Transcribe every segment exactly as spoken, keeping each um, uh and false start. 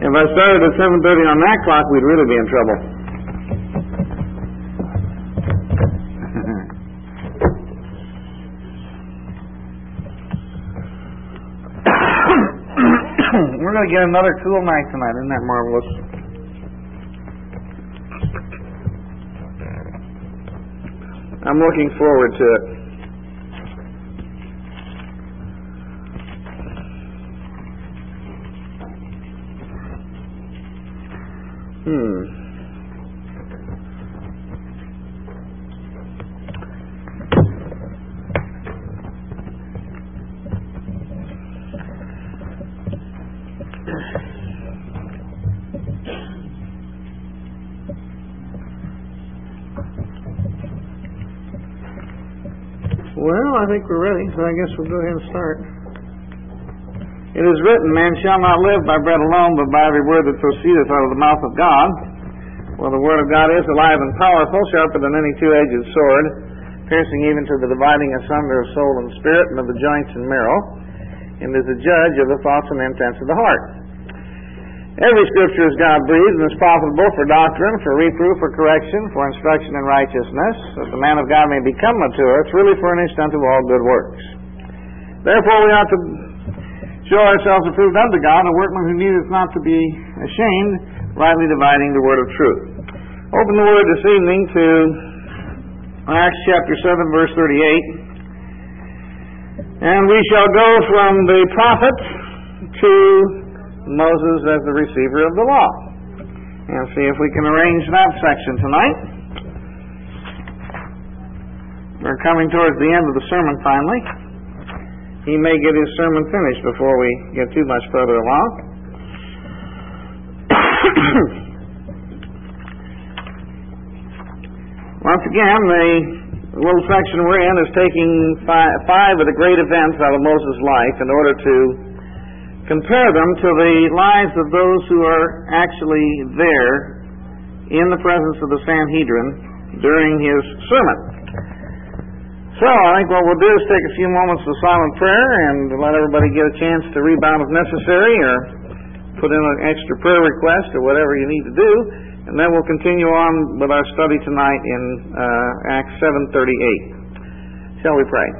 If I started at seven thirty on that clock, we'd really be in trouble. We're going to get another cool night tonight. Isn't that marvelous? I'm looking forward to it. Hmm. Well, I think we're ready, so I guess we'll go ahead and start. It is written, man shall not live by bread alone, but by every word that proceedeth out of the mouth of God. Well, the word of God is alive and powerful, sharper than any two-edged sword, piercing even to the dividing asunder of soul and spirit, and of the joints and marrow, and is a judge of the thoughts and intents of the heart. Every scripture is God-breathed and is profitable for doctrine, for reproof, for correction, for instruction in righteousness, that the man of God may become mature, truly furnished unto all good works. Therefore we ought to show ourselves approved unto God, a workman who needeth not to be ashamed, rightly dividing the word of truth. Open the word this evening to Acts chapter seven, verse thirty-eight. And we shall go from the prophet to Moses as the receiver of the law, and see if we can arrange that section tonight. We're coming towards the end of the sermon finally. He may get his sermon finished before we get too much further along. Once again, the little section we're in is taking five, five of the great events out of Moses' life in order to compare them to the lives of those who are actually there in the presence of the Sanhedrin during his sermon. So I think what we'll do is take a few moments of silent prayer and let everybody get a chance to rebound if necessary, or put in an extra prayer request or whatever you need to do, and then we'll continue on with our study tonight in uh, Acts seven thirty-eight. Shall we pray?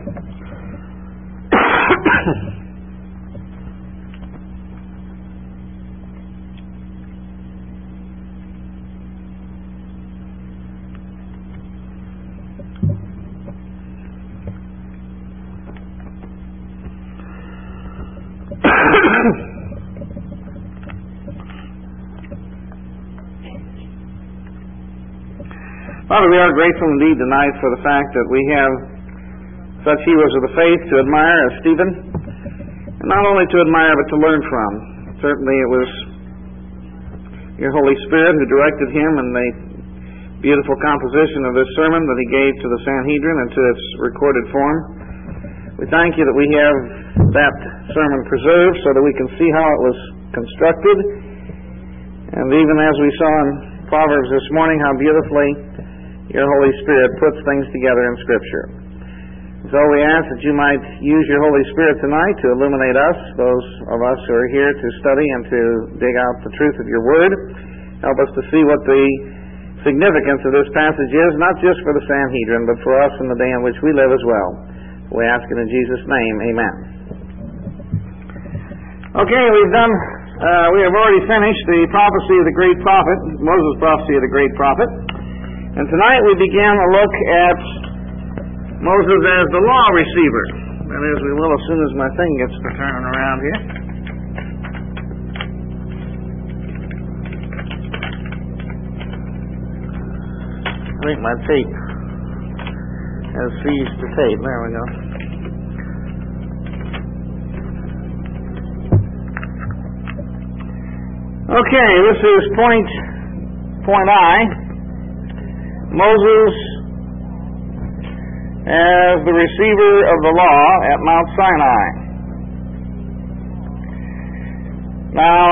Father, we are grateful indeed tonight for the fact that we have such heroes of the faith to admire as Stephen, and not only to admire but to learn from. Certainly it was your Holy Spirit who directed him in the beautiful composition of this sermon that he gave to the Sanhedrin and to its recorded form. We thank you that we have that sermon preserved so that we can see how it was constructed, and even as we saw in Proverbs this morning, how beautifully your Holy Spirit puts things together in Scripture. So we ask that you might use your Holy Spirit tonight to illuminate us, those of us who are here to study and to dig out the truth of your Word. Help us to see what the significance of this passage is, not just for the Sanhedrin, but for us in the day in which we live as well. We ask it in Jesus' name. Amen. Okay, we've done, uh, we have already finished the prophecy of the great prophet, Moses' prophecy of the great prophet. And tonight we begin a look at Moses as the law receiver. That is, we will as soon as my thing gets to turning around here. I think my tape has seized the tape. There we go. Okay, this is point, point I. Moses as the receiver of the law at Mount Sinai. Now,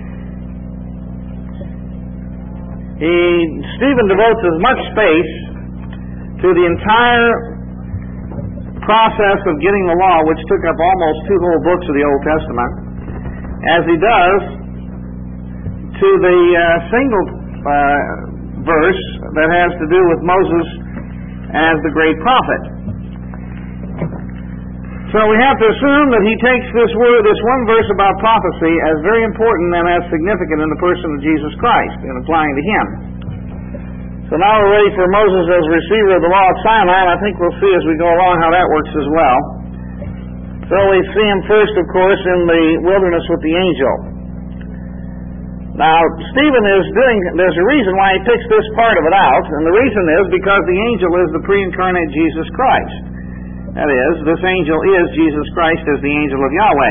he, Stephen devotes as much space to the entire process of getting the law, which took up almost two whole books of the Old Testament, as he does to the uh, single uh, verse that has to do with Moses as the great prophet. So we have to assume that he takes this word, this one verse about prophecy, as very important and as significant in the person of Jesus Christ in applying to him. So now we're ready for Moses as receiver of the law at Sinai, and I think we'll see as we go along how that works as well. So we see him first, of course, in the wilderness with the angel. Now, Stephen is doing, there's a reason why he picks this part of it out, and the reason is because the angel is the pre-incarnate Jesus Christ. That is, this angel is Jesus Christ as the angel of Yahweh.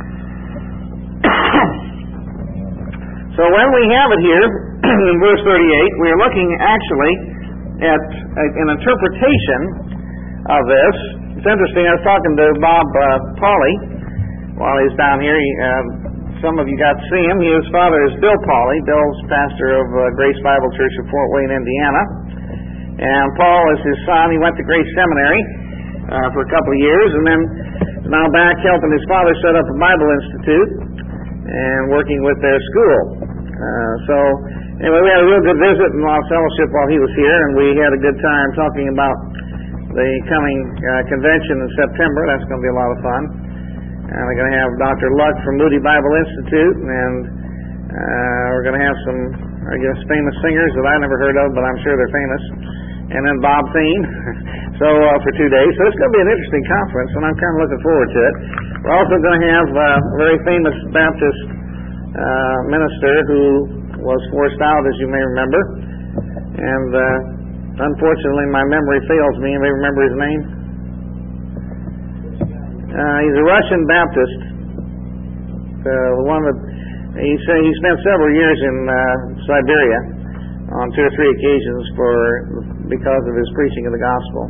So when we have it here, in verse thirty-eight, we are looking actually at an interpretation of this. It's interesting, I was talking to Bob uh, Pauley while he's down here. He, uh, some of you got to see him. His father is Bill Pauley. Bill's pastor of uh, Grace Bible Church of Fort Wayne, Indiana. And Paul is his son. He went to Grace Seminary uh, for a couple of years, and then now back helping his father set up a Bible Institute and working with their school. Uh, so anyway, we had a real good visit and a lot of fellowship while he was here, and we had a good time talking about the coming uh, convention in September. That's going to be a lot of fun. And we're going to have Doctor Luck from Moody Bible Institute, and uh, we're going to have some, I guess, famous singers that I never heard of, but I'm sure they're famous. And then Bob Thien, so uh, for two days. So it's going to be an interesting conference, and I'm kind of looking forward to it. We're also going to have uh, a very famous Baptist uh, minister who was forced out, as you may remember. And uh, unfortunately, my memory fails me. Anybody remember his name? Uh, he's a Russian Baptist. Uh, the one that he said he spent several years in uh, Siberia on two or three occasions for because of his preaching of the gospel.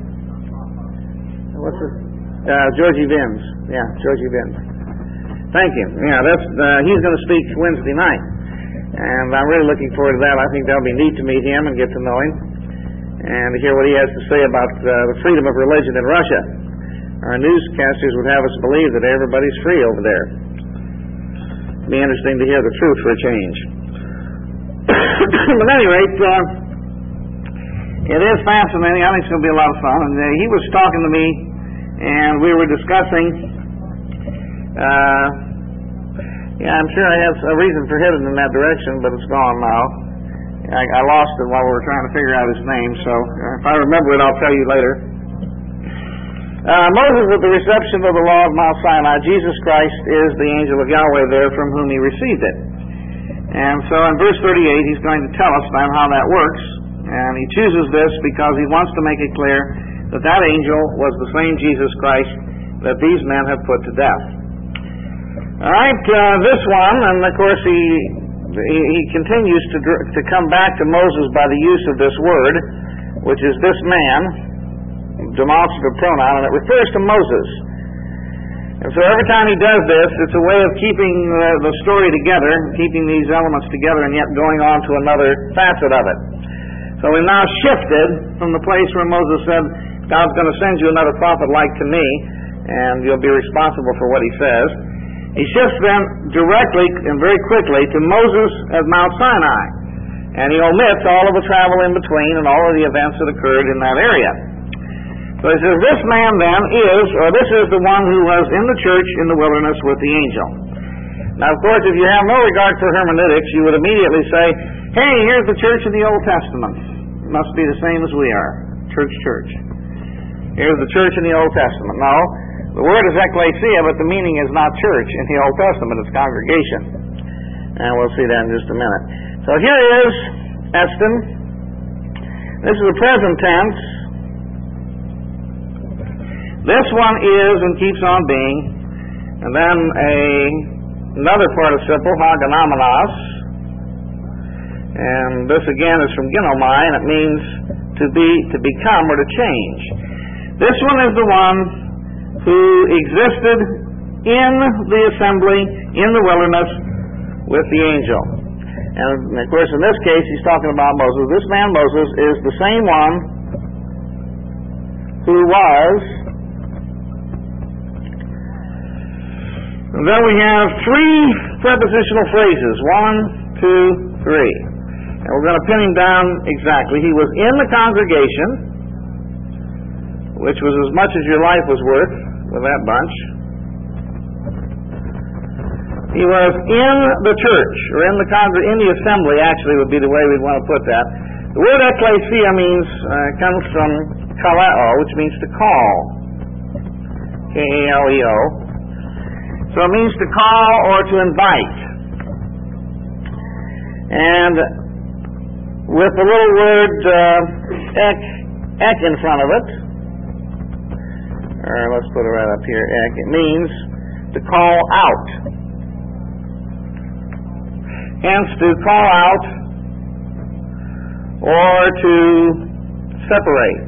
What's his? Uh, Georgie Vins. Yeah, Georgie Vins. Thank you. Yeah, that's uh, he's going to speak Wednesday night, and I'm really looking forward to that. I think that'll be neat to meet him and get to know him, and to hear what he has to say about uh, the freedom of religion in Russia. Our newscasters would have us believe that everybody's free over there. It'd be interesting to hear the truth for a change. But at any rate, uh, it is fascinating. I think it's going to be a lot of fun. And uh, he was talking to me, and we were discussing. Uh, yeah, I'm sure I have a reason for heading in that direction, but it's gone now. I, I lost it while we were trying to figure out his name, so if I remember it, I'll tell you later. Uh, Moses at the reception of the law of Mount Sinai, Jesus Christ is the angel of Yahweh there from whom he received it. And so in verse thirty-eight, he's going to tell us then how that works. And he chooses this because he wants to make it clear that that angel was the same Jesus Christ that these men have put to death. All right, uh, this one, and of course he he, he continues to to come back to Moses by the use of this word, which is this man, demonstrative pronoun, and it refers to Moses. And so every time he does this, it's a way of keeping uh, the story together, keeping these elements together, and yet going on to another facet of it. So we've now shifted from the place where Moses said, God's going to send you another prophet like to me, and you'll be responsible for what he says. He shifts then directly and very quickly to Moses at Mount Sinai. And he omits all of the travel in between and all of the events that occurred in that area. So he says, this man then is, or this is the one who was in the church in the wilderness with the angel. Now, of course, if you have no regard for hermeneutics, you would immediately say, hey, here's the church in the Old Testament. It must be the same as we are. Church, church. Here's the church in the Old Testament. No, the word is ecclesia, but the meaning is not church in the Old Testament. It's congregation. And we'll see that in just a minute. So here is Eston. This is the present tense. This one is and keeps on being. And then a, another participle, hagonomenos. And this again is from ginomai, and it means to be, to become, or to change. This one is the one who existed in the assembly, in the wilderness, with the angel. And of course, in this case, he's talking about Moses. This man, Moses, is the same one who was. And then we have three prepositional phrases. One, two, three. And we're going to pin him down exactly. He was in the congregation, which was as much as your life was worth with that bunch. He was in the church, or in the congr- in the assembly, actually would be the way we'd want to put that. The word ekklesia means, uh, comes from kaleo, which means to call. K A L E O. So it means to call or to invite. And with the little word uh, ek, ek in front of it, or let's put it right up here, ek, it means to call out. Hence, to call out or to separate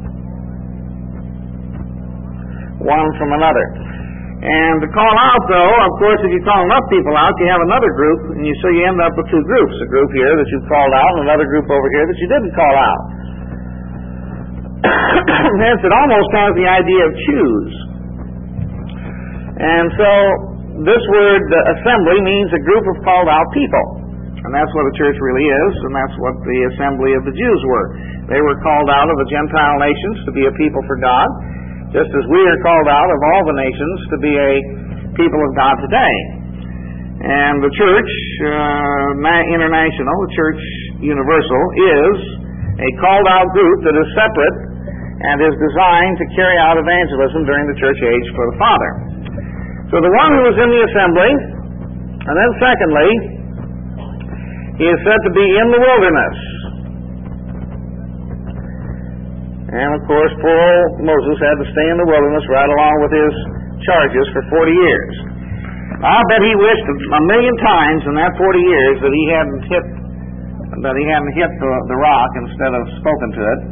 one from another. And to call out, though, of course, if you call enough people out, you have another group, and you so you end up with two groups. A group here that you called out, and another group over here that you didn't call out. Hence, it almost has the idea of choose. And so, this word, uh, assembly, means a group of called out people. And that's what a church really is, and that's what the assembly of the Jews were. They were called out of the Gentile nations to be a people for God, just as we are called out of all the nations to be a people of God today. And the church uh, international, the church universal, is a called out group that is separate and is designed to carry out evangelism during the church age for the Father. So the one who was in the assembly, and then secondly, he is said to be in the wilderness. And of course, poor old Moses had to stay in the wilderness right along with his charges for forty years. I'll bet he wished a million times in that forty years that he hadn't hit that he hadn't hit the, the rock instead of spoken to it,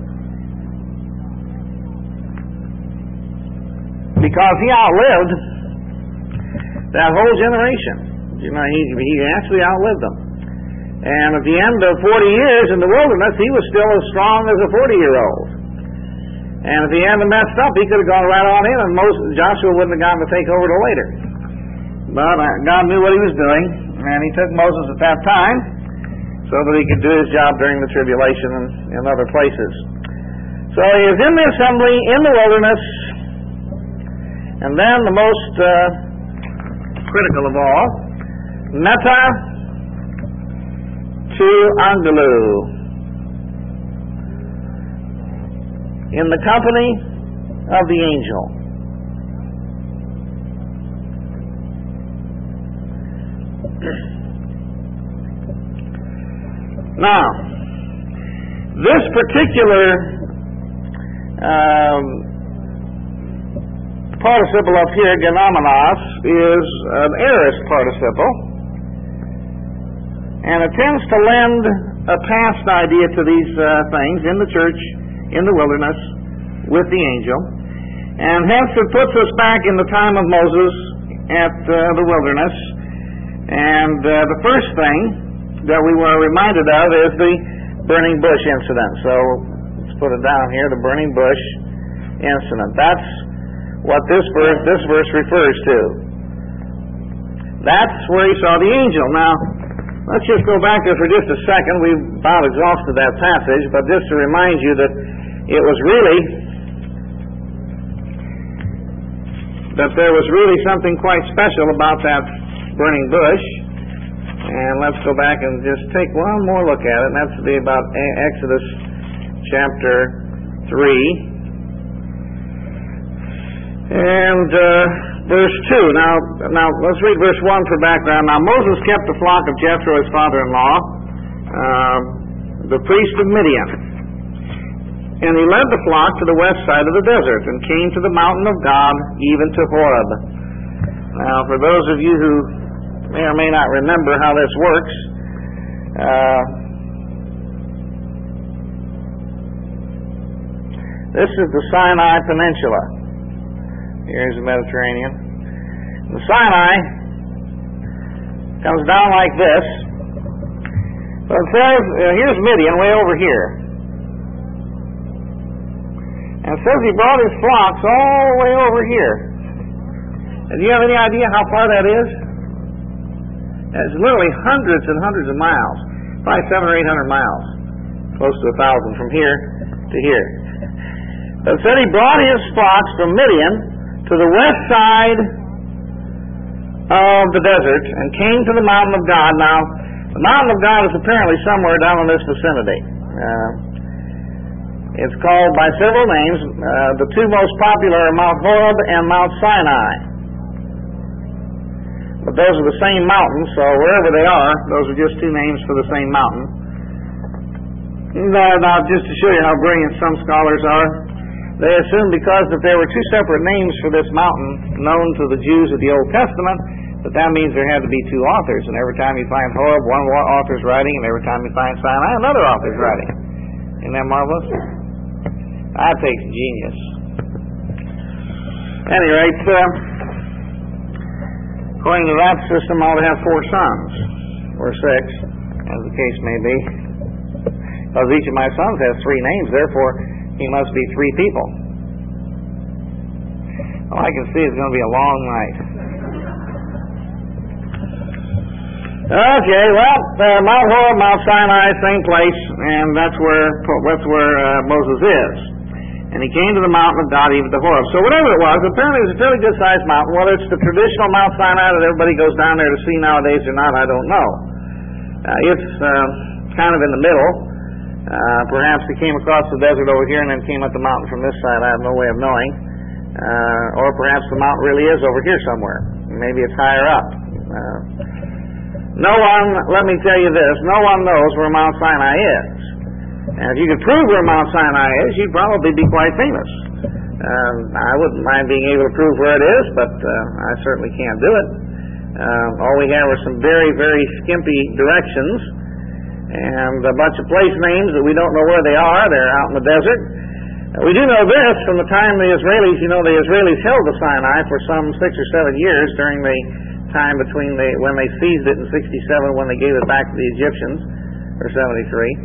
because he outlived that whole generation. You know, he, he actually outlived them. And at the end of forty years in the wilderness, he was still as strong as a forty-year-old. And if he hadn't messed up, he could have gone right on in, and Moses, Joshua wouldn't have gotten to take over till later. But uh, God knew what he was doing, and he took Moses at that time so that he could do his job during the tribulation and in other places. So he is in the assembly, in the wilderness, and then the most uh, critical of all, meta to angelou, in the company of the angel. Now, this particular um, participle up here, genomenos, is an aorist participle, and it tends to lend a past idea to these uh, things in the church, in the wilderness, with the angel, and hence it puts us back in the time of Moses at uh, the wilderness. And uh, the first thing that we were reminded of is the burning bush incident. So let's put it down here, the burning bush incident. That's what this verse, this verse refers to. That's where he saw the angel. Now, let's just go back there for just a second. We've about exhausted that passage, but just to remind you that it was really, that there was really something quite special about that burning bush. And let's go back and just take one more look at it, and that's to be about Exodus chapter three. And uh, verse two. Now, now let's read verse one for background. Now Moses kept the flock of Jethro, his father-in-law, uh, the priest of Midian. And he led the flock to the west side of the desert, and came to the mountain of God, even to Horeb. Now, for those of you who may or may not remember how this works, uh, this is the Sinai Peninsula. Here's the Mediterranean. The Sinai comes down like this. So it says, uh, here's Midian way over here. And it says he brought his flocks all the way over here. And do you have any idea how far that is? It's literally hundreds and hundreds of miles, probably seven or eight hundred miles, close to a thousand from here to here. But it said he brought his flocks from Midian to the west side of the desert and came to the mountain of God. Now, the mountain of God is apparently somewhere down in this vicinity. Uh, it's called by several names. Uh, the two most popular are Mount Horeb and Mount Sinai. But those are the same mountain, so wherever they are, those are just two names for the same mountain. Now, now just to show you how brilliant some scholars are, they assume because that there were two separate names for this mountain known to the Jews of the Old Testament, that that means there had to be two authors. And every time you find Horeb, one author's writing, and every time you find Sinai, another author's writing. Isn't that marvelous? That takes genius. At any rate, uh, according to that system, I ought to have four sons, or six, as the case may be. Because each of my sons has three names, therefore he must be three people. Well, I can see it's going to be a long night. Okay, well, uh, Mount Horeb, Mount Sinai, same place, and that's where that's where uh, Moses is. And he came to the mountain of God, even to Horeb. So whatever it was, apparently it was a fairly good-sized mountain. Whether it's the traditional Mount Sinai that everybody goes down there to see nowadays or not, I don't know. Uh, it's uh, kind of in the middle. Uh, perhaps he came across the desert over here and then came up the mountain from this side. I have no way of knowing. Uh, or perhaps the mountain really is over here somewhere. Maybe it's higher up. Uh, no one, let me tell you this, no one knows where Mount Sinai is. And if you could prove where Mount Sinai is, you'd probably be quite famous. Um, I wouldn't mind being able to prove where it is, but uh, I certainly can't do it. Uh, all we have are some very, very skimpy directions and a bunch of place names that we don't know where they are. They're out in the desert. Uh, we do know this from the time the Israelis, you know, the Israelis held the Sinai for some six or seven years during the time between the, when they seized it in sixty-seven, when they gave it back to the Egyptians, or seventy-three.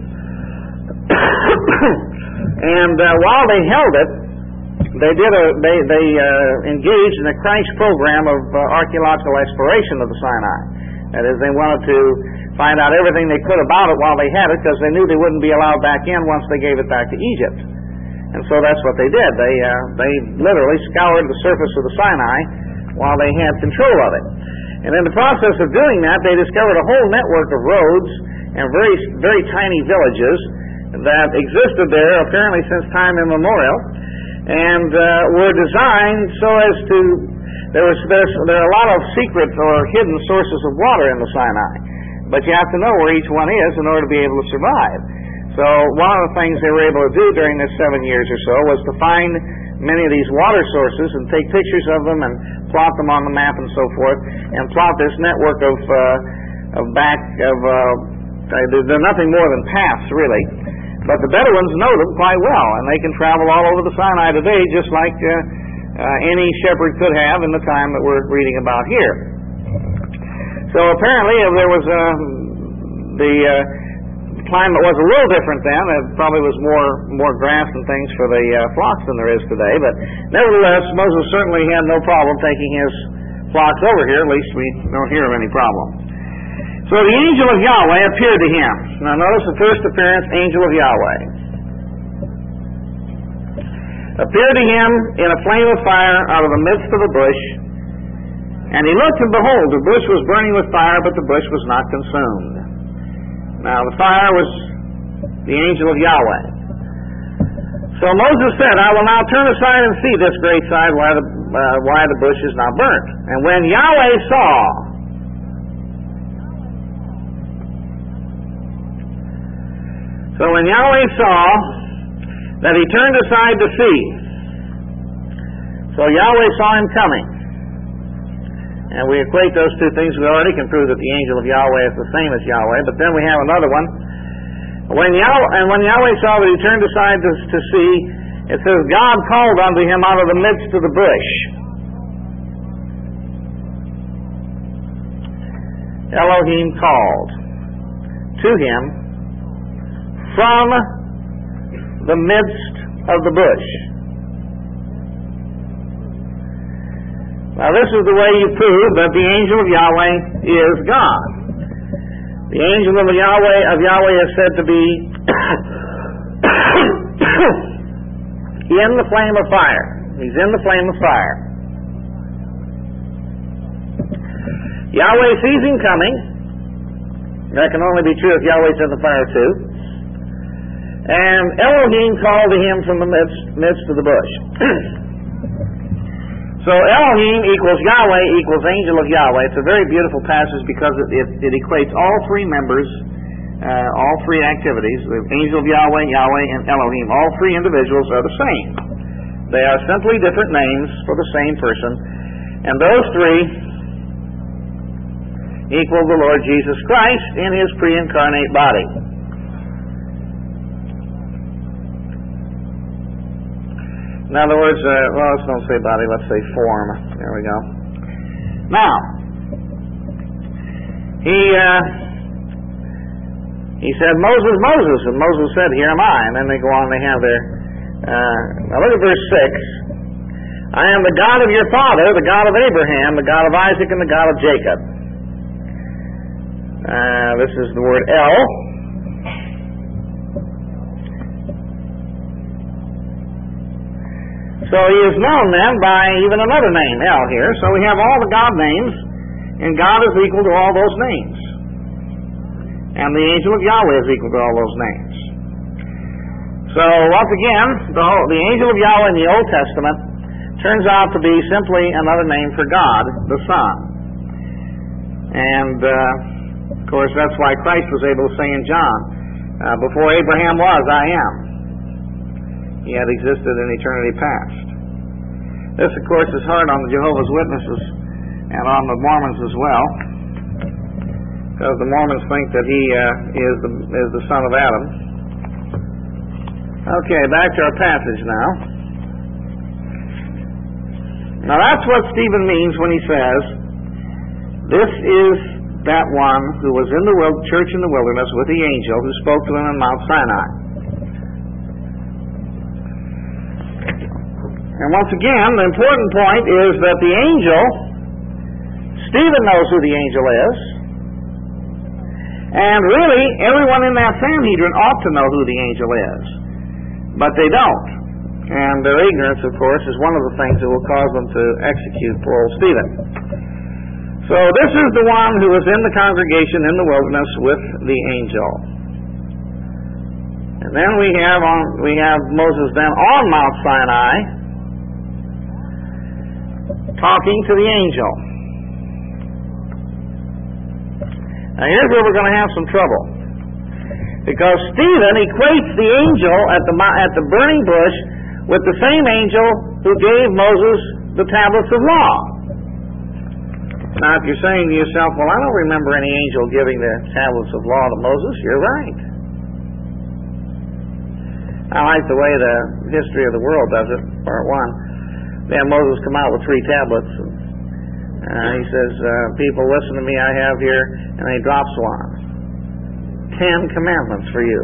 And uh, while they held it, they did a they they uh, engaged in a crash program of uh, archaeological exploration of the Sinai. That is, they wanted to find out everything they could about it while they had it, because they knew they wouldn't be allowed back in once they gave it back to Egypt. And so that's what they did. They uh, they literally scoured the surface of the Sinai while they had control of it. And in the process of doing that, they discovered a whole network of roads and very very tiny villages that existed there apparently since time immemorial, and uh, were designed so as to there was there's, there are a lot of secret or hidden sources of water in the Sinai, but you have to know where each one is in order to be able to survive. So one of the things they were able to do during this seven years or so was to find many of these water sources and take pictures of them and plot them on the map and so forth, and plot this network of uh, of back of uh, they're nothing more than paths really. But the Bedouins know them quite well, and they can travel all over the Sinai today just like uh, uh, any shepherd could have in the time that we're reading about here. So apparently if there was uh, the uh, climate was a little different then. It probably was more more grass and things for the uh, flocks than there is today. But nevertheless, Moses certainly had no problem taking his flocks over here. At least we don't hear of any problem. So the angel of Yahweh appeared to him. Now notice the first appearance, angel of Yahweh. Appeared to him in a flame of fire out of the midst of a bush. And he looked, and behold, the bush was burning with fire, but the bush was not consumed. Now the fire was the angel of Yahweh. So Moses said, I will now turn aside and see this great sight, why the, uh, why the bush is not burnt. And when Yahweh saw So when Yahweh saw that he turned aside to see, so Yahweh saw him coming. And we equate those two things. We already can prove that the angel of Yahweh is the same as Yahweh, but then we have another one. When Yahweh, and when Yahweh saw that he turned aside to, to see, it says, God called unto him out of the midst of the bush. Elohim called to him from the midst of the bush. Now this is the way you prove that the angel of Yahweh is God. The angel of Yahweh of Yahweh is said to be in the flame of fire. He's in the flame of fire. Yahweh sees him coming. That can only be true if Yahweh's in the fire too. And Elohim called to him from the midst, midst of the bush. So Elohim equals Yahweh equals angel of Yahweh. It's a very beautiful passage because it, it, it equates all three members, uh, all three activities. The angel of Yahweh, Yahweh, and Elohim. All three individuals are the same. They are simply different names for the same person. And those three equal the Lord Jesus Christ in His pre-incarnate body. In other words, uh, well, let's don't say body, let's say form. There we go. Now, he uh, he said, Moses, Moses, and Moses said, here am I. And then they go on, they have their, uh, now look at verse six. I am the God of your father, the God of Abraham, the God of Isaac, and the God of Jacob. Uh, this is the word El. So he is known then by even another name, El, here. So we have all the God names, and God is equal to all those names. And the angel of Yahweh is equal to all those names. So once again, the, whole, the angel of Yahweh in the Old Testament turns out to be simply another name for God, the Son. And, uh, of course, that's why Christ was able to say in John, uh, before Abraham was, I am. He had existed in eternity past. This, of course, is hard on the Jehovah's Witnesses and on the Mormons as well, because the Mormons think that he uh, is the is the son of Adam. Okay, back to our passage now. Now that's what Stephen means when he says, this is that one who was in the church in the wilderness with the angel who spoke to him on Mount Sinai. And once again, the important point is that the angel, Stephen knows who the angel is, and really, everyone in that Sanhedrin ought to know who the angel is. But they don't. And their ignorance, of course, is one of the things that will cause them to execute poor old Stephen. So this is the one who was in the congregation in the wilderness with the angel. And then we have on we have Moses then on Mount Sinai talking to the angel. Now here's where we're going to have some trouble, because Stephen equates the angel at the at the burning bush with the same angel who gave Moses the tablets of law. Now if you're saying to yourself, well, I don't remember any angel giving the tablets of law to Moses, you're right. I like the way the history of the world does it, part one. Then Moses come out with three tablets. And, uh, he says, uh, people, listen to me, I have here, and he drops one. Ten commandments for you.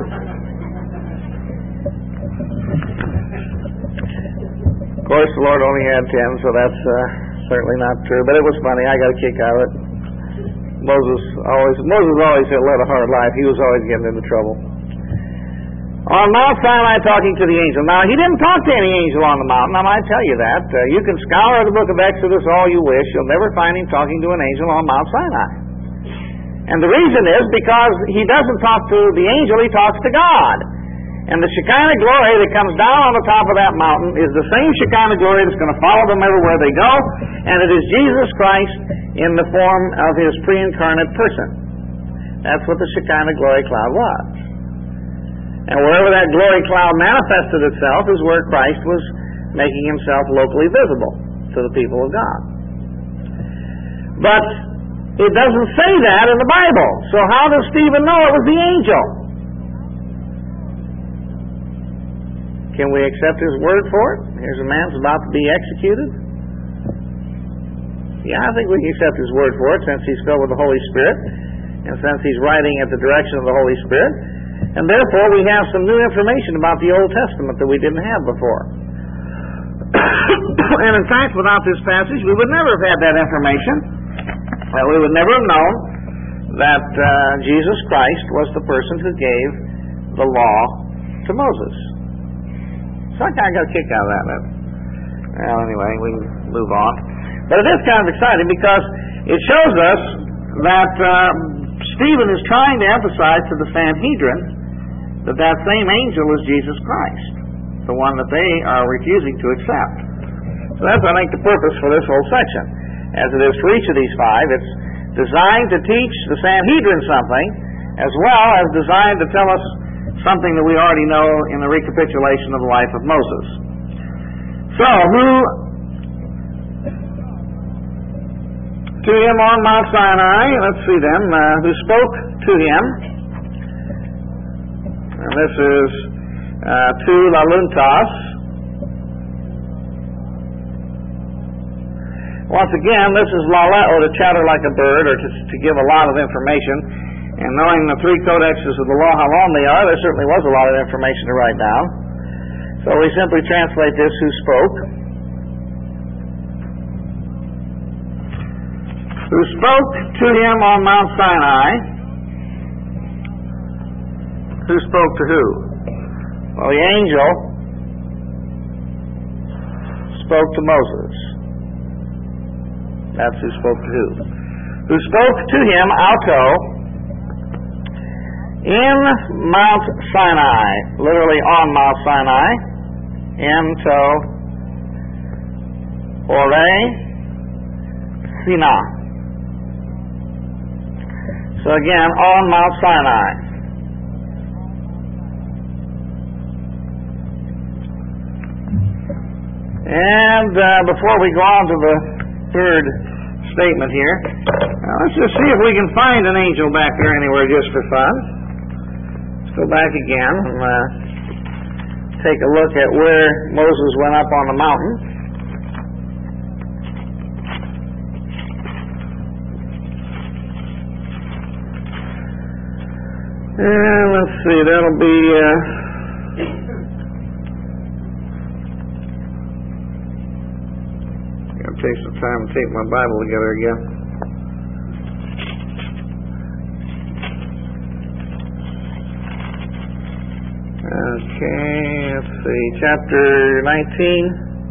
Of course, the Lord only had ten, so that's uh, certainly not true. But it was funny. I got a kick out of it. Moses always, Moses always had led a hard life. He was always getting into trouble. On Mount Sinai, talking to the angel. Now, he didn't talk to any angel on the mountain. I might tell you that. Uh, you can scour the book of Exodus all you wish. You'll never find him talking to an angel on Mount Sinai. And the reason is because he doesn't talk to the angel, he talks to God. And the Shekinah glory that comes down on the top of that mountain is the same Shekinah glory that's going to follow them everywhere they go. And it is Jesus Christ in the form of his pre-incarnate person. That's what the Shekinah glory cloud was. And wherever that glory cloud manifested itself is where Christ was making himself locally visible to the people of God. But it doesn't say that in the Bible. So how does Stephen know it was the angel? Can we accept his word for it? Here's a man who's about to be executed. Yeah, I think we can accept his word for it since he's filled with the Holy Spirit and since he's writing at the direction of the Holy Spirit. And therefore, we have some new information about the Old Testament that we didn't have before. And in fact, without this passage, we would never have had that information. Uh, we would never have known that uh, Jesus Christ was the person who gave the law to Moses. So I kind of got a kick out of that. Well, anyway, we can move on. But it is kind of exciting because it shows us that uh, Stephen is trying to emphasize to the Sanhedrin that that same angel is Jesus Christ, the one that they are refusing to accept. So that's, I think, the purpose for this whole section. As it is for each of these five, it's designed to teach the Sanhedrin something, as well as designed to tell us something that we already know in the recapitulation of the life of Moses. So, who to him on Mount Sinai, let's see then, uh, who spoke to him, and this is uh, to Laluntas. Once again, this is laleo, to chatter like a bird, or to, to give a lot of information. And knowing the three codexes of the law, how long they are, there certainly was a lot of information to write down. So we simply translate this, who spoke. Who spoke to him on Mount Sinai. Who spoke to who? Well, the angel spoke to Moses. That's who spoke to who. Who spoke to him, auto, in Mount Sinai, literally on Mount Sinai, ento, ore, Sinai. So again, on Mount Sinai. And uh, before we go on to the third statement here, uh, let's just see if we can find an angel back there anywhere just for fun. Let's go back again and uh, take a look at where Moses went up on the mountain. And let's see, that'll be uh, I'll take some time to take my Bible together again. Okay, let's see, chapter nineteen.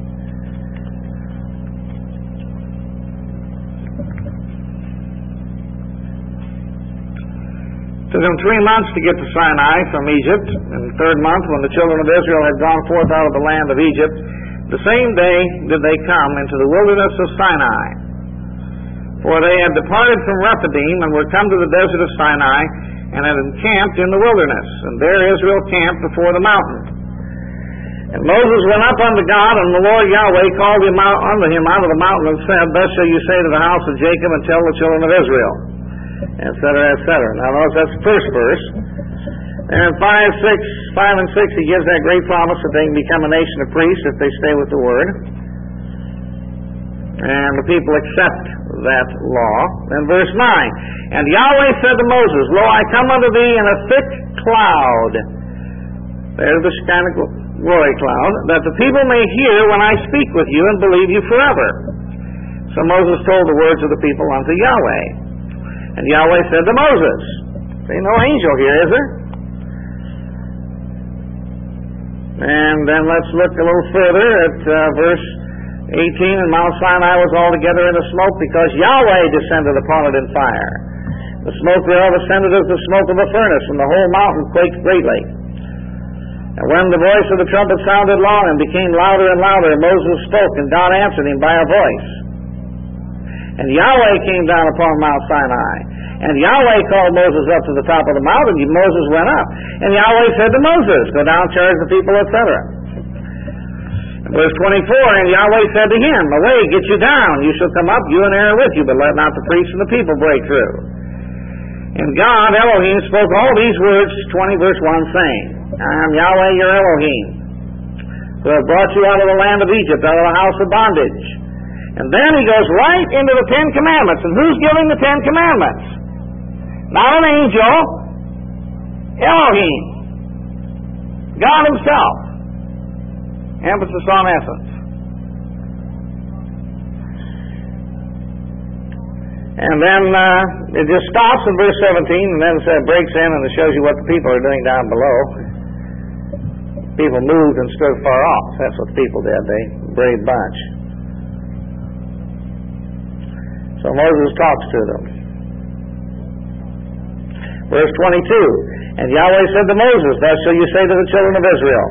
It took them three months to get to Sinai from Egypt. In the third month, when the children of Israel had gone forth out of the land of Egypt, the same day did they come into the wilderness of Sinai. For they had departed from Rephidim and were come to the desert of Sinai, and had encamped in the wilderness. And there Israel camped before the mountain. And Moses went up unto God, and the Lord Yahweh called him out unto him out of the mountain, and said, Thus shall you say to the house of Jacob, and tell the children of Israel, et cetera, et cetera. Now notice that's the first verse. And in five, six, five and six, he gives that great promise that they can become a nation of priests if they stay with the word. And the people accept that law. Then verse nine. And Yahweh said to Moses, Lo, I come unto thee in a thick cloud. There's the kind of glory cloud, that the people may hear when I speak with you and believe you forever. So Moses told the words of the people unto Yahweh. And Yahweh said to Moses, see, no angel here, is there? And then let's look a little further at uh, verse eighteen. And Mount Sinai was altogether in a smoke, because Yahweh descended upon it in fire. The smoke thereof ascended as the smoke of a furnace, and the whole mountain quaked greatly. And when the voice of the trumpet sounded long and became louder and louder, Moses spoke, and God answered him by a voice. And Yahweh came down upon Mount Sinai. And Yahweh called Moses up to the top of the mountain, and Moses went up. And Yahweh said to Moses, Go down, charge the people, et cetera. Verse twenty-four, And Yahweh said to him, Away, get you down. You shall come up, you and Aaron with you, but let not the priests and the people break through. And God, Elohim, spoke all these words, twenty verse one, saying, I am Yahweh your Elohim, who have brought you out of the land of Egypt, out of the house of bondage. And then he goes right into the Ten Commandments. And who's giving the Ten Commandments? Not an angel, Elohim, God himself. Emphasis on essence. And then uh, it just stops in verse seventeen, and then it breaks in and it shows you what the people are doing down below. People moved and stood far off. That's what the people did. They brave bunch. So Moses talks to them. Verse twenty-two, and Yahweh said to Moses, thus shall you say to the children of Israel.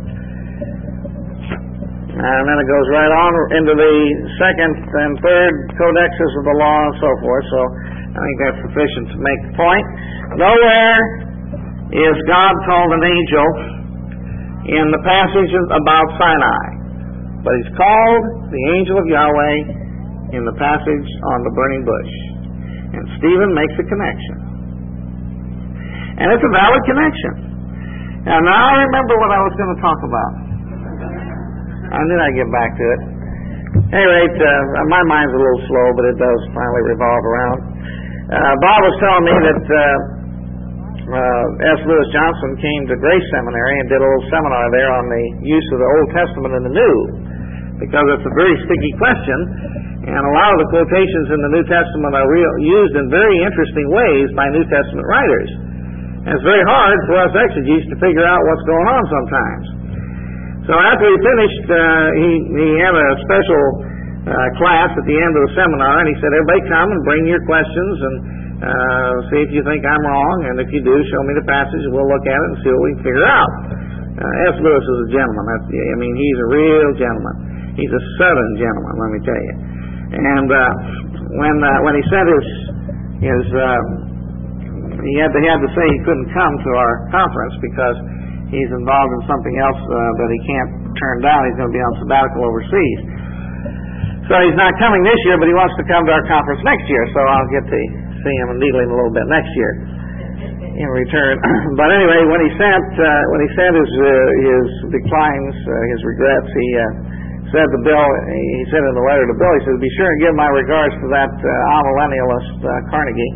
And then it goes right on into the second and third codexes of the law and so forth. So I think that's sufficient to make the point. Nowhere is God called an angel in the passages about Sinai, but he's called the angel of Yahweh in the passage on the burning bush. And Stephen makes a connection. And it's a valid connection. Now, now I remember what I was going to talk about. And then I get back to it. At any rate, uh, my mind's a little slow, but it does finally revolve around. Uh, Bob was telling me that uh, uh, S. Lewis Johnson came to Grace Seminary and did a little seminar there on the use of the Old Testament and the New, because it's a very sticky question, and a lot of the quotations in the New Testament are real, used in very interesting ways by New Testament writers. And it's very hard for us exegetes to figure out what's going on sometimes. So after he finished, uh, he, he had a special uh, class at the end of the seminar, and he said, everybody come and bring your questions and uh, see if you think I'm wrong, and if you do, show me the passage, and we'll look at it and see what we can figure out. Uh, S. Lewis is a gentleman. That's, I mean, he's a real gentleman. He's a Southern gentleman, let me tell you. And uh, when uh, when he said his, his uh, he, had to, he had to say he couldn't come to our conference because he's involved in something else uh, that he can't turn down. He's going to be on sabbatical overseas. So he's not coming this year, but he wants to come to our conference next year, so I'll get to see him and needle him a little bit next year in return. But anyway, when he sent uh, when he sent his uh, his declines, uh, his regrets, he uh, said to Bill, he said in the letter to Bill, he said, be sure and give my regards to that uh, amillennialist uh, Carnegie.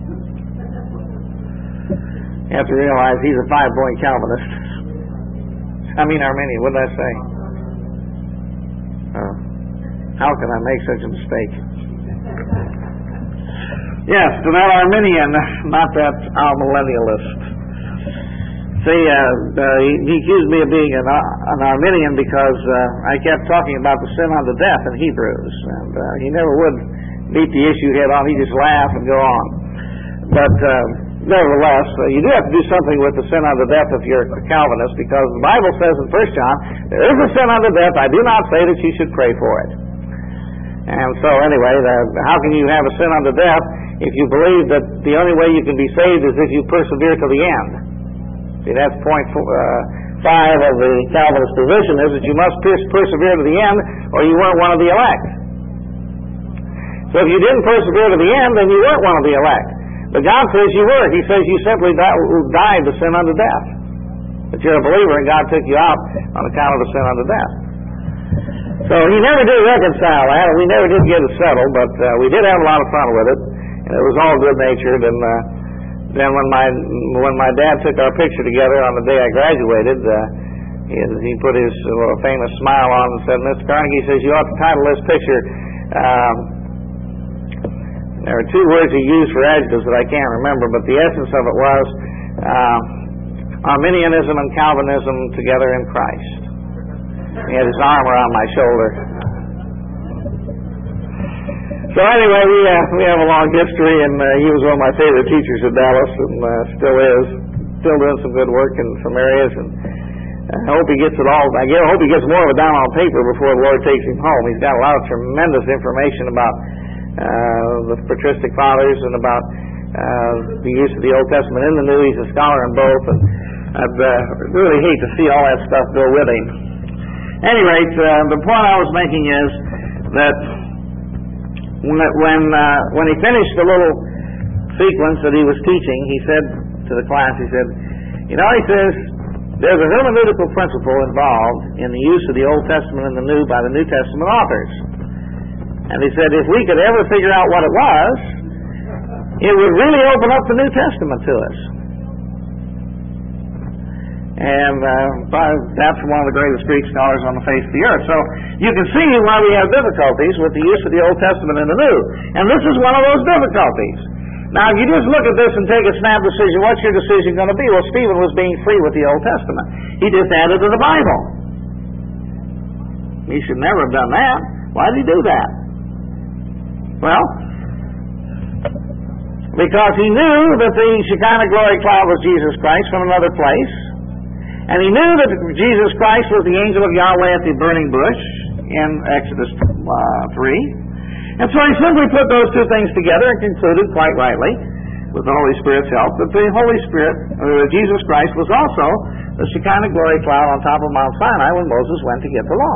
You have to realize he's a five-point Calvinist. I mean Arminian, what did I say? Oh. How can I make such a mistake? Yes, to that Arminian, not that amillennialist. See, uh, uh, he, he accused me of being an, uh, an Arminian because uh, I kept talking about the sin unto death in Hebrews, and uh, he never would beat the issue head on. He'd just laugh and go on. But uh, nevertheless, uh, you do have to do something with the sin unto death if you're a Calvinist, because the Bible says in First John, there is a sin unto death. I do not say that you should pray for it. And so anyway, the, how can you have a sin unto death if you believe that the only way you can be saved is if you persevere to the end? See, that's point uh, five of the Calvinist position, is that you must pers- persevere to the end, or you weren't one of the elect. So if you didn't persevere to the end, then you weren't one of the elect. But God says you were. He says you simply died to sin unto death. That you're a believer and God took you out on account of the sin unto death. So he never did reconcile that. We never did get it settled, but uh, we did have a lot of fun with it. And it was all good-natured. And uh, then when my when my dad took our picture together on the day I graduated, uh, he, he put his little famous smile on and said, Mister Carnegie says, you ought to title this picture... Um, There are two words he used for adjectives that I can't remember, but the essence of it was uh, Arminianism and Calvinism together in Christ. He had his arm around my shoulder. So anyway, we uh, we have a long history, and uh, he was one of my favorite teachers at Dallas, and uh, still is, still doing some good work in some areas. And I hope he gets it all. I hope he gets more of it down on paper before the Lord takes him home. He's got a lot of tremendous information about Uh, the patristic fathers and about uh, the use of the Old Testament in the New. He's a scholar in both, and I'd uh, really hate to see all that stuff go with him. At any rate, uh, the point I was making is that when when, uh, when he finished the little sequence that he was teaching, he said to the class, he said, you know, he says, there's a hermeneutical principle involved in the use of the Old Testament and the New by the New Testament authors. And he said, if we could ever figure out what it was, it would really open up the New Testament to us. And uh, that's one of the greatest Greek scholars on the face of the earth. So you can see why we have difficulties with the use of the Old Testament and the New. And this is one of those difficulties. Now, if you just look at this and take a snap decision, what's your decision going to be? Well, Stephen was being free with the Old Testament. He just added to the Bible. He should never have done that. Why did he do that? Well, because he knew that the Shekinah glory cloud was Jesus Christ from another place. And he knew that Jesus Christ was the angel of Yahweh at the burning bush in Exodus uh, three. And so he simply put those two things together and concluded, quite rightly, with the Holy Spirit's help, that the Holy Spirit, uh, Jesus Christ, was also the Shekinah glory cloud on top of Mount Sinai when Moses went to get the law.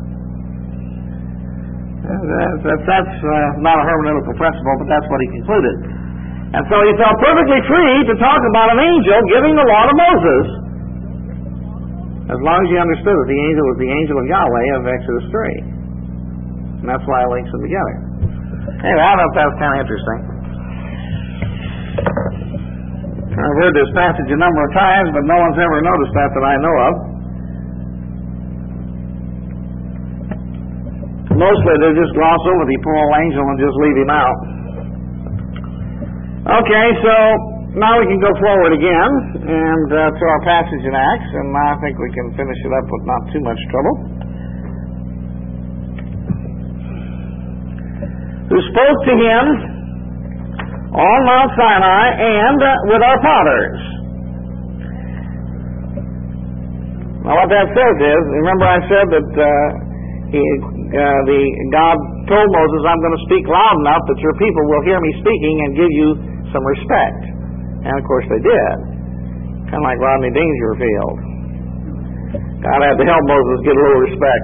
That's, that's, that's uh, not a hermeneutical principle, but that's what he concluded. And so he felt perfectly free to talk about an angel giving the law to Moses, as long as you understood that the angel was the angel of Yahweh of Exodus three. And that's why it links them together. Anyway, I thought that was kind of interesting. I've heard this passage a number of times, but no one's ever noticed that that I know of. Mostly they just gloss over the poor old angel and just leave him out. Okay, so now we can go forward again and uh, to our passage in Acts, and I think we can finish it up with not too much trouble. Who spoke to him on Mount Sinai and uh, with our fathers. Now what that says is, remember I said that uh, he, uh, the God told Moses, I'm going to speak loud enough that your people will hear me speaking and give you some respect. And of course they did. Kind of like Rodney Dangerfield. God had to help Moses get a little respect.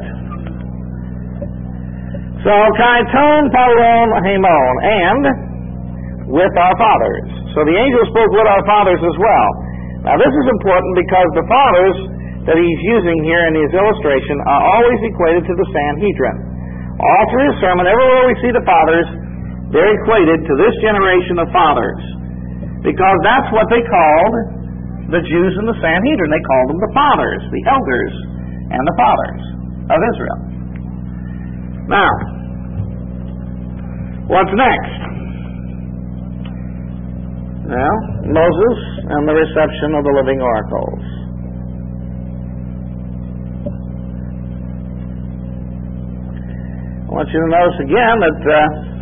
So, Kaiton Paron Hamon, and with our fathers. So the angel spoke with our fathers as well. Now this is important because the fathers that he's using here in his illustration are always equated to the Sanhedrin. All through his sermon, everywhere we see the fathers, they're equated to this generation of fathers. Because that's what they called the Jews in the Sanhedrin. They called them the fathers, the elders, and the fathers of Israel. Now, what's next? Well, Moses and the reception of the living oracles. I want you to notice again that uh,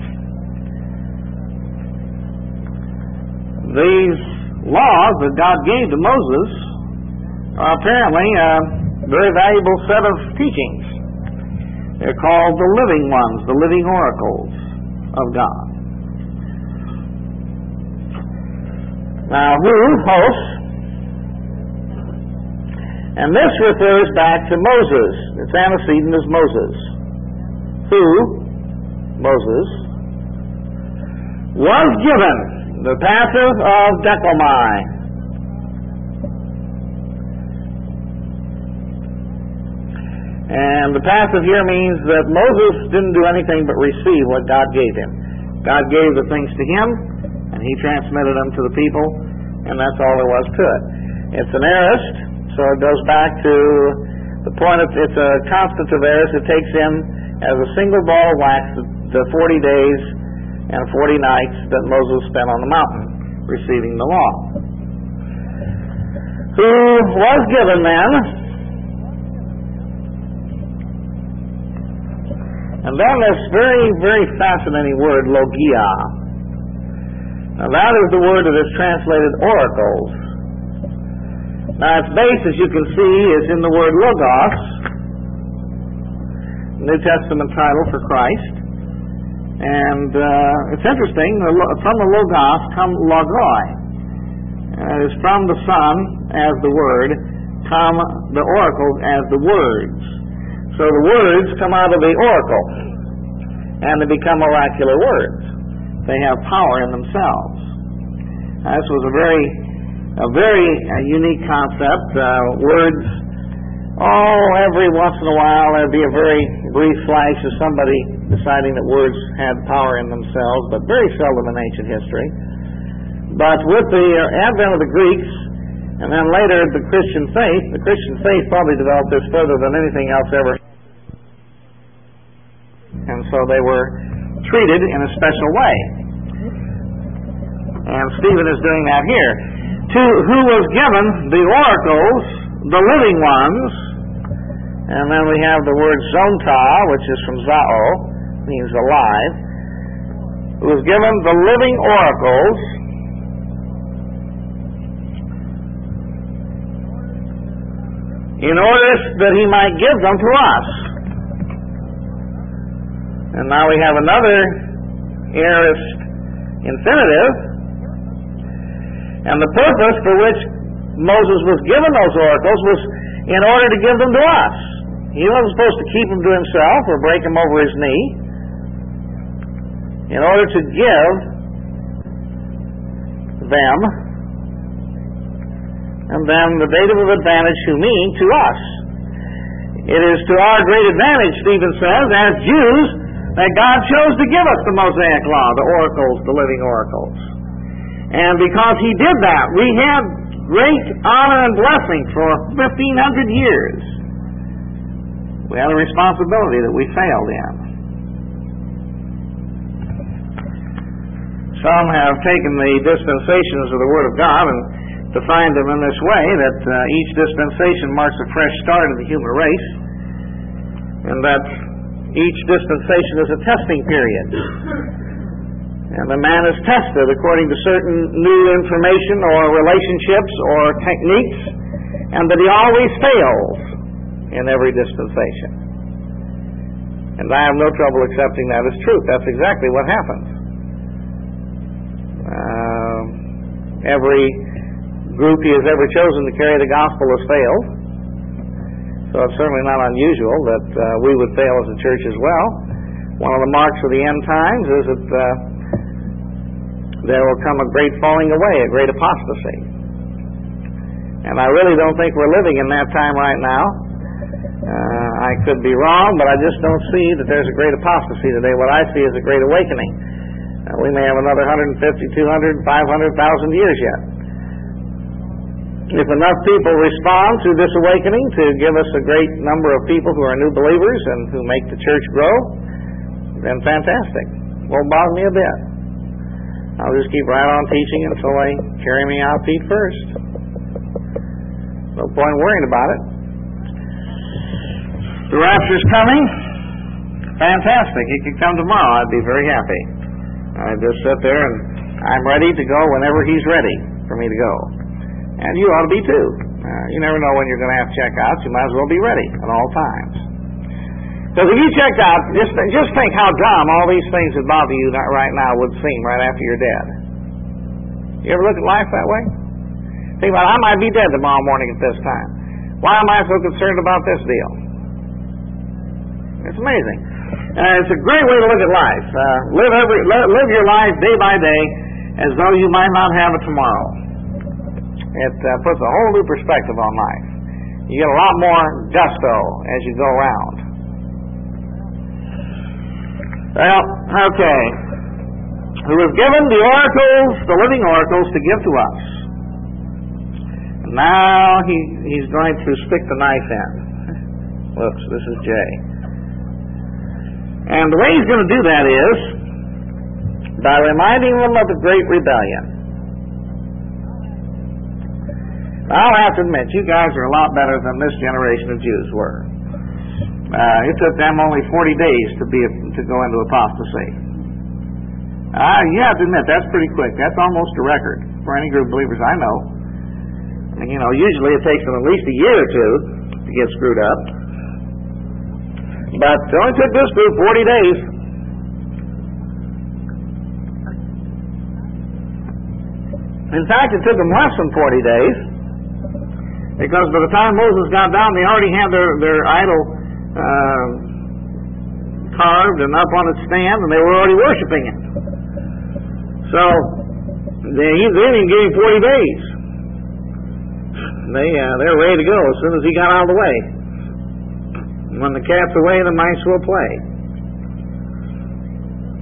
these laws that God gave to Moses are apparently a very valuable set of teachings. They're called the living ones, the living oracles of God. Now, who hosts? And this refers back to Moses. Its antecedent is Moses. Who, Moses, was given the passive of decomai. And the passive here means that Moses didn't do anything but receive what God gave him. God gave the things to him, and he transmitted them to the people, and that's all there was to it. It's an aorist, so it goes back to the point of, it's a constitutive aorist. It takes in as a single ball of wax the forty days and forty nights that Moses spent on the mountain receiving the law. Who was given then, and then this very, very fascinating word, logia. Now that is the word that is translated oracles. Now its base, as you can see, is in the word logos, New Testament title for Christ. And uh, it's interesting, from the logos come logoi. Uh, it's from the Son as the Word, come the oracles as the words. So the words come out of the oracle, and they become oracular words. They have power in themselves. Now, this was a very, a very uh, unique concept. Uh, words, oh, every once in a while there'd be a very brief flash of somebody deciding that words had power in themselves, but very seldom in ancient history. But with the advent of the Greeks And then later, the Christian faith, the Christian faith probably developed this further than anything else ever. And so they were treated in a special way. And Stephen is doing that here. To who was given the oracles, the living ones, and then we have the word zonta, which is from zao, means alive, who was given the living oracles, in order that he might give them to us. And now we have another aorist infinitive, and the purpose for which Moses was given those oracles was in order to give them to us. He wasn't supposed to keep them to himself or break them over his knee. In order to give them, and then the dative of advantage, who mean to us. It is to our great advantage, Stephen says, as Jews, that God chose to give us the Mosaic Law, the oracles, the living oracles. And because He did that, we had great honor and blessing for fifteen hundred years. We had a responsibility that we failed in. Some have taken the dispensations of the Word of God and defined them in this way, that uh, each dispensation marks a fresh start of the human race, and that each dispensation is a testing period. And the man is tested according to certain new information or relationships or techniques, and that he always fails in every dispensation. And I have no trouble accepting that as truth. That's exactly what happens. Uh, every group he has ever chosen to carry the gospel has failed. So it's certainly not unusual that uh, we would fail as a church as well. One of the marks of the end times is that uh, there will come a great falling away, a great apostasy. And I really don't think we're living in that time right now. Uh, I could be wrong, but I just don't see that there's a great apostasy today. What I see is a great awakening. Uh, we may have another one hundred fifty, two hundred, five hundred thousand years yet. If enough people respond to this awakening to give us a great number of people who are new believers and who make the church grow, then fantastic. Won't bother me a bit. I'll just keep right on teaching until they carry me out feet first. No point worrying about it. The rapture's coming. Fantastic. It could come tomorrow. I'd be very happy. I'd just sit there and I'm ready to go whenever He's ready for me to go. And you ought to be too. Uh, you never know when you're going to have checkouts. You might as well be ready at all times. Because if you checked out, just, just think how dumb all these things that bother you right now would seem right after you're dead. You ever look at life that way? Think about, I might be dead tomorrow morning at this time. Why am I so concerned about this deal? It's amazing. Uh, it's a great way to look at life. Uh, live, every, live your life day by day as though you might not have a tomorrow. It uh, puts a whole new perspective on life. You get a lot more gusto as you go around. Well, okay. Who was given the oracles, the living oracles, to give to us. And now he, he's going to stick the knife in. Whoops, this is J. And the way he's going to do that is by reminding them of the great rebellion. I'll have to admit, you guys are a lot better than this generation of Jews were. Uh, it took them only forty days to be to go into apostasy. Uh, you have to admit, that's pretty quick. That's almost a record for any group of believers I know. And, you know, usually it takes them at least a year or two to get screwed up. But it only took this group forty days. In fact, it took them less than forty days. Because by the time Moses got down, they already had their, their idol uh, carved and up on its stand, and they were already worshiping it. So, they, they didn't even give him forty days. They, uh, they were ready to go as soon as he got out of the way. When the cat's away, the mice will play.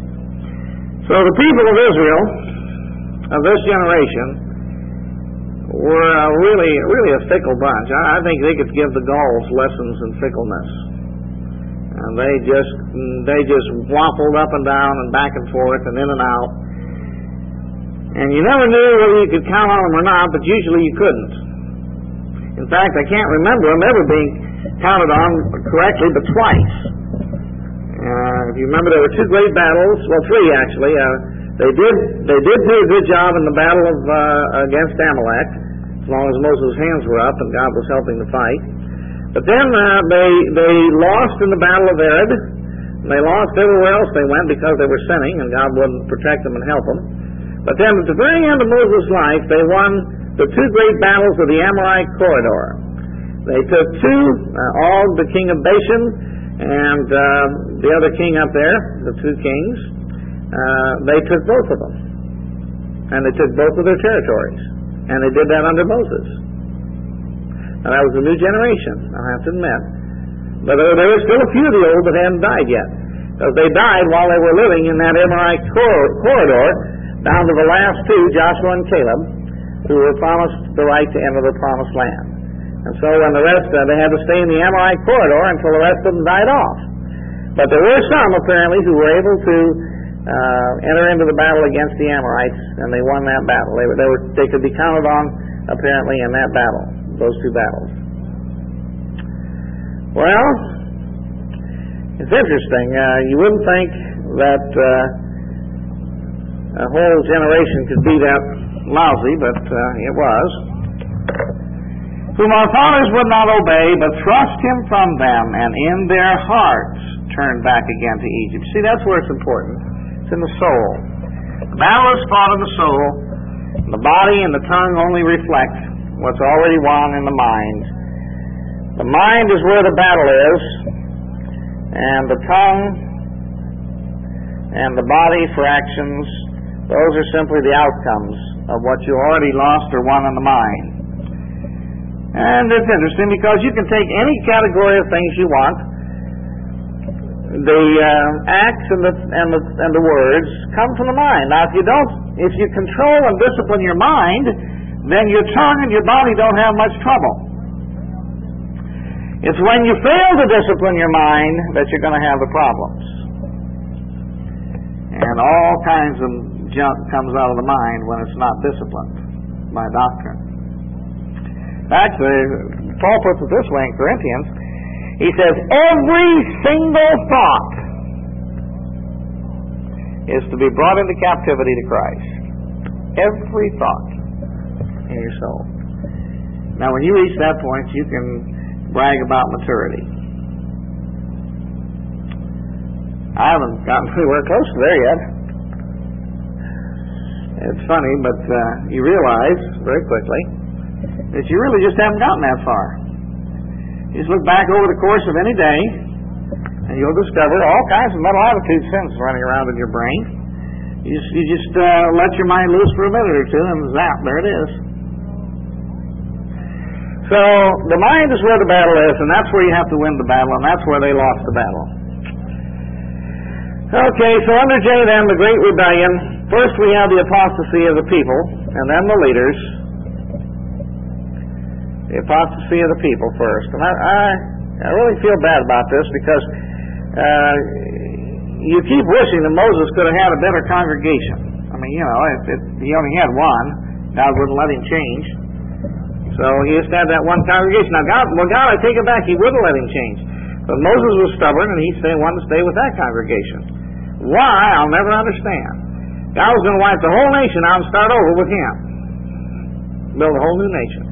So the people of Israel, of this generation, were a really, really a fickle bunch. I, I think they could give the Gauls lessons in fickleness. And they just, they just waffled up and down and back and forth and in and out. And you never knew whether you could count on them or not, but usually you couldn't. In fact, I can't remember them ever being counted on correctly but twice. Uh, if you remember, there were two great battles, well, three actually. Uh, they did they did do a good job in the battle of uh, against Amalek, as long as Moses' hands were up and God was helping the fight. But then uh, they they lost in the battle of Arad. They lost everywhere else they went because they were sinning and God wouldn't protect them and help them. But then at the very end of Moses' life, they won the two great battles of the Amorite corridor. They took two, uh, Og, the king of Bashan, and uh, the other king up there, the two kings. Uh, they took both of them. And they took both of their territories. And they did that under Moses. Now that was a new generation, I have to admit. But there, there were still a few of the old that hadn't died yet. Because they died while they were living in that Amorite cor- corridor, down to the last two, Joshua and Caleb, who were promised the right to enter the promised land. And so when the rest, uh, they had to stay in the Amorite corridor until the rest of them died off. But there were some, apparently, who were able to uh, enter into the battle against the Amorites, and they won that battle. They, were, they, were, they could be counted on, apparently, in that battle, those two battles. Well, it's interesting. Uh, you wouldn't think that uh, a whole generation could be that lousy, but uh, it was. Whom our fathers would not obey, but thrust him from them, and in their hearts turned back again to Egypt. See, that's where it's important. It's in the soul. The battle is fought in the soul. The body and the tongue only reflect what's already won in the mind. The mind is where the battle is, and the tongue and the body for actions, those are simply the outcomes of what you already lost or won in the mind. And it's interesting because you can take any category of things you want. The uh, acts and the, and the and the words come from the mind. Now, if you don't, if you control and discipline your mind, then your tongue and your body don't have much trouble. It's when you fail to discipline your mind that you're going to have the problems. And all kinds of junk comes out of the mind when it's not disciplined by doctrine. Actually, Paul puts it this way in Corinthians. He says, every single thought is to be brought into captivity to Christ. Every thought in your soul. Now, when you reach that point, you can brag about maturity. I haven't gotten anywhere close to there yet. It's funny, but uh, you realize very quickly that you really just haven't gotten that far. You just look back over the course of any day, and you'll discover all kinds of mental attitude sins running around in your brain. You just, you just uh, let your mind loose for a minute or two, and zap, there it is. So, the mind is where the battle is, and that's where you have to win the battle, and that's where they lost the battle. Okay, so under J then, the Great Rebellion, first we have the apostasy of the people, and then the leaders. The apostasy of the people first. And I, I, I really feel bad about this because uh, you keep wishing that Moses could have had a better congregation. I mean, you know, if, if he only had one, God wouldn't let him change. So he just had that one congregation. Now, God, well, God, I take it back, he wouldn't let him change. But Moses was stubborn, and he said, wanted to stay with that congregation. Why? I'll never understand. God was going to wipe the whole nation out and start over with him. Build a whole new nation.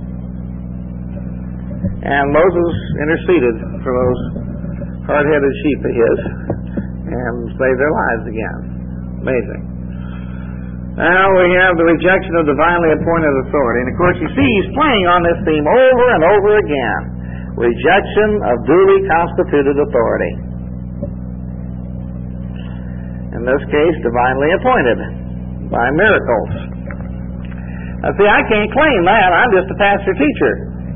And Moses interceded for those hard-headed sheep of his and saved their lives again. Amazing. Now we have the rejection of divinely appointed authority. And of course, you see, he's playing on this theme over and over again. Rejection of duly constituted authority. In this case, divinely appointed by miracles. Now see, I can't claim that. I'm just a pastor teacher.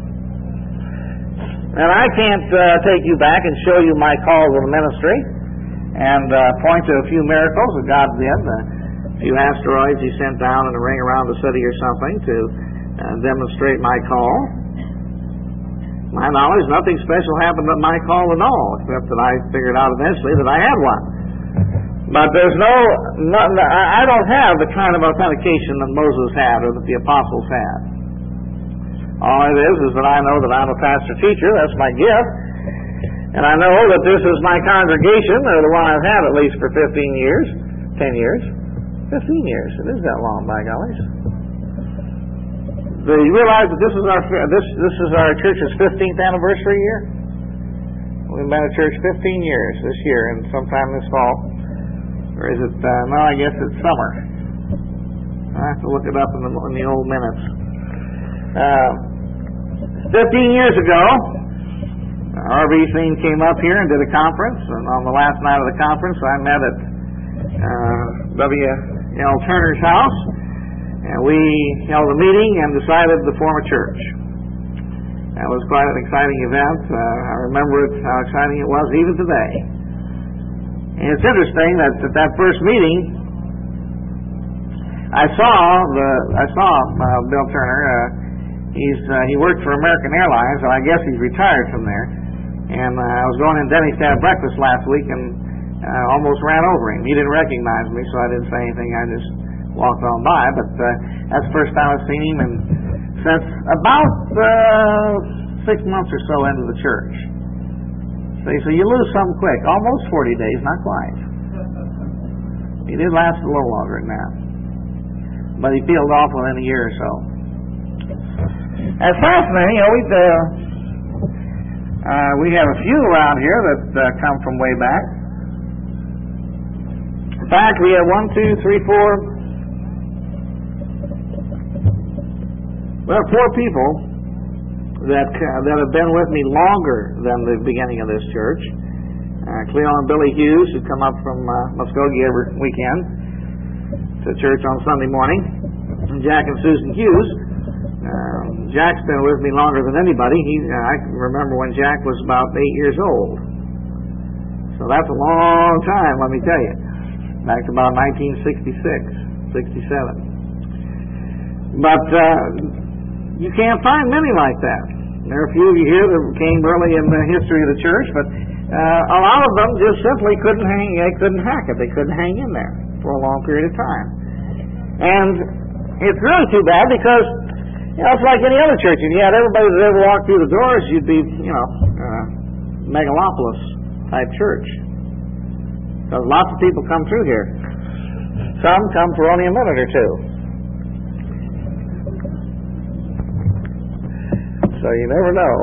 And I can't uh, take you back and show you my call to the ministry and uh, point to a few miracles that God did, a few asteroids he sent down in a ring around the city or something to uh, demonstrate my call. My knowledge, nothing special happened at my call at all, except that I figured out eventually that I had one. But there's no, no, I don't have the kind of authentication that Moses had or that the apostles had. All it is is that I know that I'm a pastor teacher, that's my gift, and I know that this is my congregation, or the one I've had at least for fifteen years, ten years, fifteen years, it is that long, by golly. Do you realize that this is our this this is our church's fifteenth anniversary year? We've been a church fifteen years this year, and sometime this fall. Or is it, uh, no, I guess it's summer. I have to look it up in the, in the old minutes. Uh, Fifteen years ago, R V Scene came up here and did a conference, and on the last night of the conference, I met at uh, W L Turner's house, and we held a meeting and decided to form a church. That was quite an exciting event. Uh, I remember it, how exciting it was even today. And it's interesting that at that first meeting, I saw the I saw uh, Bill Turner. Uh, he's uh, he worked for American Airlines, and I guess he's retired from there. And uh, I was going in Denny's to have breakfast last week, and uh, almost ran over him. He didn't recognize me, so I didn't say anything. I just walked on by. But uh, that's the first time I've seen him, and since about uh, six months or so into the church. See, so you lose something quick. Almost forty days, not quite. He did last a little longer than that. But he peeled off within a year or so. That's fascinating. You know, we, uh, uh, we have a few around here that uh, come from way back. In fact, we have one, two, three, four. Well, four people that uh, that have been with me longer than the beginning of this church. Uh, Cleo and Billy Hughes, who come up from uh, Muskogee every weekend to church on Sunday morning. And Jack and Susan Hughes. Uh, Jack's been with me longer than anybody. He, uh, I can remember when Jack was about eight years old. So that's a long time, let me tell you. Back to about nineteen sixty-six, sixty-seven. But uh, you can't find many like that. There are a few of you here that came early in the history of the church, but uh, a lot of them just simply couldn't hang. They couldn't hack it. They couldn't hang in there for a long period of time. And it's really too bad because, you know, it's like any other church. If you had everybody that ever walked through the doors, you'd be, you know, uh, megalopolis type church. Because lots of people come through here. Some come for only a minute or two. So you never know.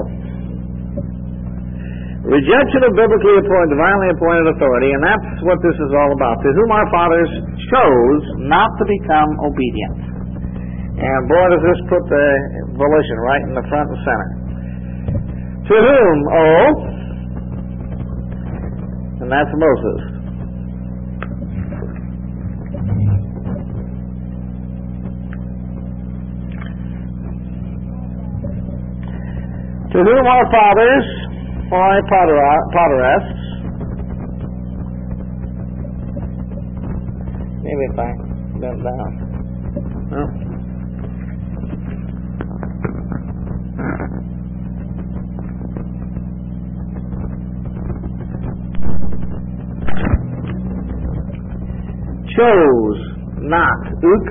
Rejection of biblically appointed, divinely appointed authority, and that's what this is all about. To whom our fathers chose not to become obedient. And boy, does this put the volition right in the front and center. To whom, oh, and that's Moses. To whom our fathers, by Potterests, maybe if I bend down. No. Chose not, uk,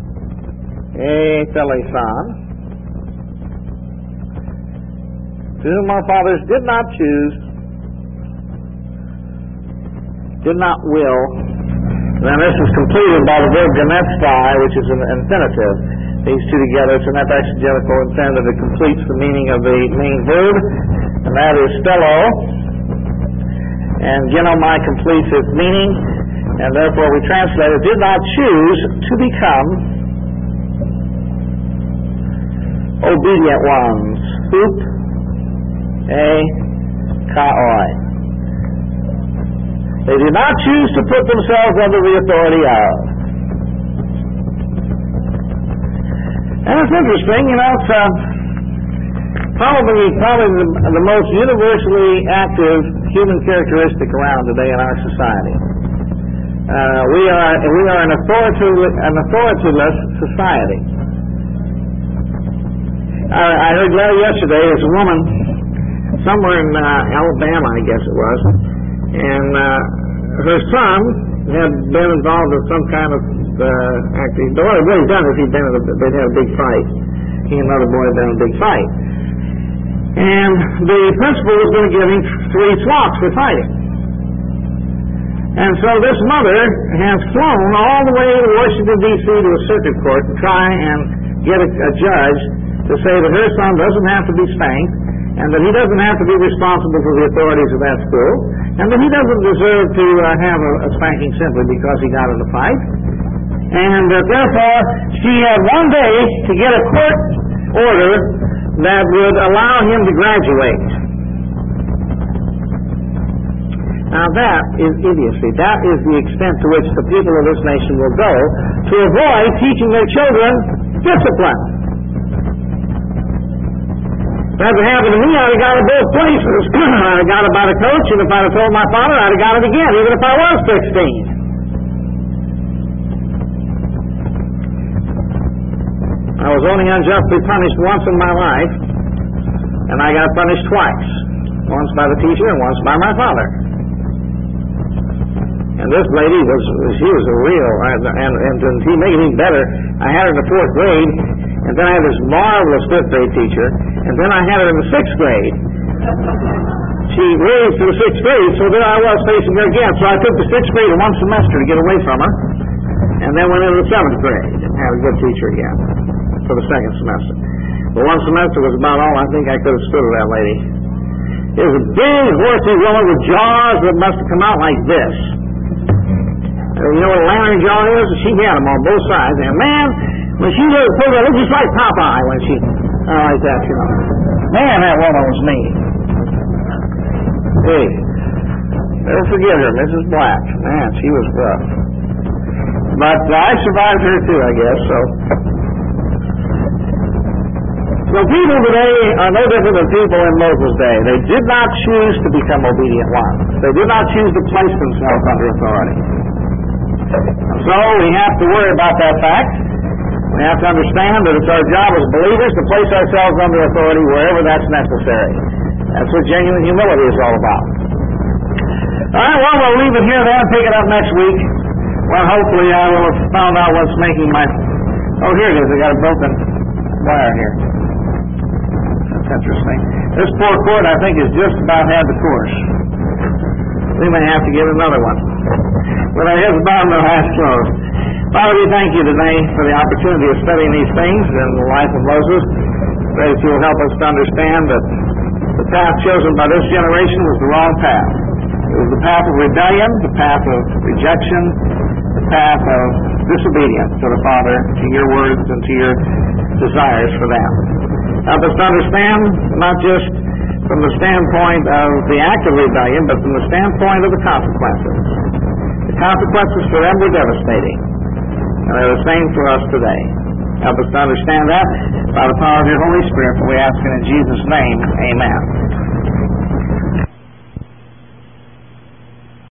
e telesan. To whom our fathers did not choose, did not will. Then this is completed by the verb genestai, which is an infinitive. These two together, it's an exegetical infinitive that completes the meaning of the main verb, and that is stello. And genomai completes its meaning, and therefore we translate it, did not choose to become obedient ones. Hoop. A kaoi. They did not choose to put themselves under the authority of. And it's interesting, you know, it's uh, probably probably the, the most universally active human characteristic around today in our society. Uh, we are we are an authority an authorityless society. I, I heard Larry yesterday. There's a woman somewhere in uh, Alabama, I guess it was, and uh, her son had been involved in some kind of uh, acting. What he'd done is he'd been in a, they'd had a big fight. He and another boy had been in a big fight, and the principal was going to give him three swats for fighting. And so this mother has flown all the way to Washington, D C to a circuit court to try and get a, a judge to say that her son doesn't have to be spanked, and that he doesn't have to be responsible for the authorities of that school, and that he doesn't deserve to uh, have a, a spanking simply because he got in a fight, and that therefore she had one day to get a court order that would allow him to graduate. Now that is idiocy. That is the extent to which the people of this nation will go to avoid teaching their children discipline. If that had happened to me, I'd have got it both places. I'd have got it by the coach, and if I'd have told my father, I'd have got it again, even if I was sixteen. I was only unjustly punished once in my life, and I got punished twice. Once by the teacher and once by my father. And this lady was, she was a real, and, and, and to make it even better, I had her in the fourth grade, and then I had this marvelous fifth grade teacher, and then I had her in the sixth grade. She raised to the sixth grade, so there I was facing her again. So I took the sixth grade in one semester to get away from her, and then went into the seventh grade and had a good teacher again for the second semester. But one semester was about all I think I could have stood of that lady. It was a big, horsey woman with jaws that must have come out like this. You know what a lantern jaw is? She had them on both sides. And man, when she was pulled out, it was just like Popeye when she, oh, like that, you know. Man, that woman was mean. Hey, never forget her, Missus Black. Man, she was rough. But uh, I survived her too, I guess, so. So people today are no different than people in Moses' day. They did not choose to become obedient ones. They did not choose to place themselves under authority. So we have to worry about that fact. We have to understand that it's our job as believers to place ourselves under authority wherever that's necessary. That's what genuine humility is all about. All right, well, we'll leave it here then and pick it up next week. Well, hopefully I will have found out what's making my... Oh, here it is. I got a broken wire here. That's interesting. This poor cord, I think, has just about had the course. We may have to get another one. But I guess about no half closed. Father, we thank you today for the opportunity of studying these things in the life of Moses. Pray that you will help us to understand that the path chosen by this generation was the wrong path. It was the path of rebellion, the path of rejection, the path of disobedience to the Father, to your words and to your desires for them. Help us to understand not just from the standpoint of the act of rebellion, but from the standpoint of the consequences. The consequences for them were devastating, and they're the same for us today. Help us to understand that by the power of your Holy Spirit, for we ask it in Jesus' name. Amen.